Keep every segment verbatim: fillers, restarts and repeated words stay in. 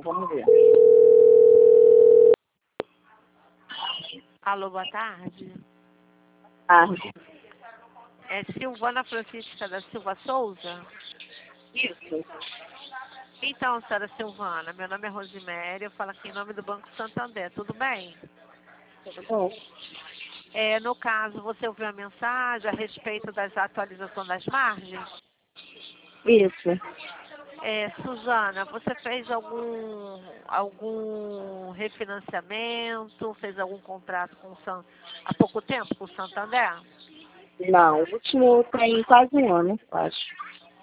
vamos ver. Alô, boa tarde. Tarde. É Silvana Francisca da Silva Souza? Isso. Então, senhora Silvana, meu nome é Rosiméria, eu falo aqui em nome do Banco Santander, tudo bem? Tudo bom? É, no caso, você ouviu a mensagem a respeito das atualizações das margens? Isso. É, Suzana, você fez algum, algum refinanciamento, fez algum contrato com o San, há pouco tempo com o Santander? Não, o último tem quase um ano, acho.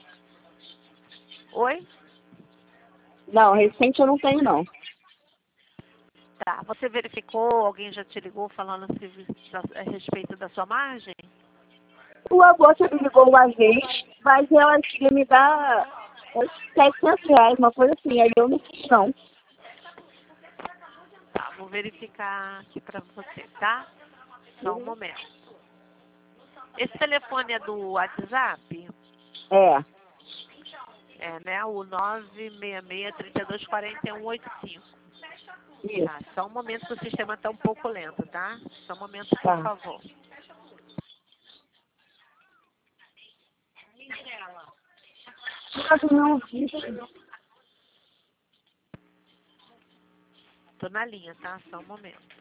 Oi? Não, recente eu não tenho, não. Tá, você verificou, alguém já te ligou falando se, a respeito da sua margem? O avô me ligou uma vez, mas ela queria me dar setecentos reais, uma coisa assim, aí eu não fiz, não. Tá, vou verificar aqui pra você, tá? Só um momento. Esse telefone é do WhatsApp? É. É, né? O nove seis seis, três dois quatro um oito cinco. Isso. Tá, só um momento que o sistema tá um pouco lento, tá? Só um momento, por Tá. favor. Não, Tô na linha, tá? Só um momento.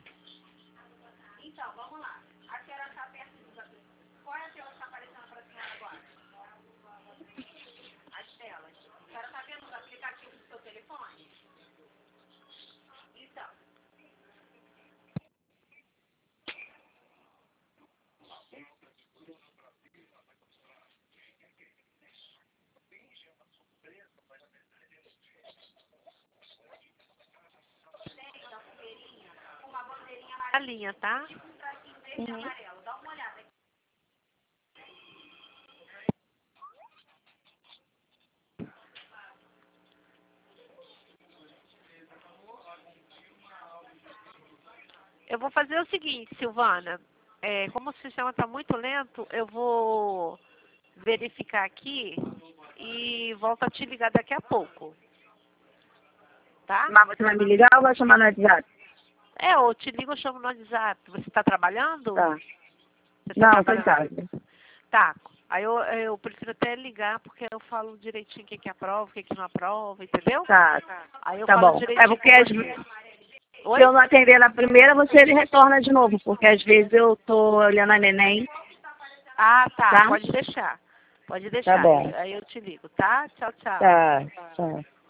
Na linha, tá? Uhum. Eu vou fazer o seguinte, Silvana. É, como o sistema está muito lento, eu vou verificar aqui e volto a te ligar daqui a pouco. Tá? Mas você vai me ligar ou vai chamar no WhatsApp? É, eu te ligo, eu chamo no WhatsApp. Você está trabalhando? Tá. Você tá Não, tô em trabalhando? casa. Tá. Aí eu, eu prefiro até ligar, porque eu falo direitinho o que, que aprova, o que, que não aprova, entendeu? Tá. Aí eu Tá falo bom. direitinho É porque com às você. vezes, se Oi? eu não atender na primeira, você retorna de novo, porque às vezes eu tô olhando a neném, Ah, tá. tá? Pode deixar. Pode Tá deixar. bom. Aí eu te ligo, tá? Tchau, tchau. Tá. Tá.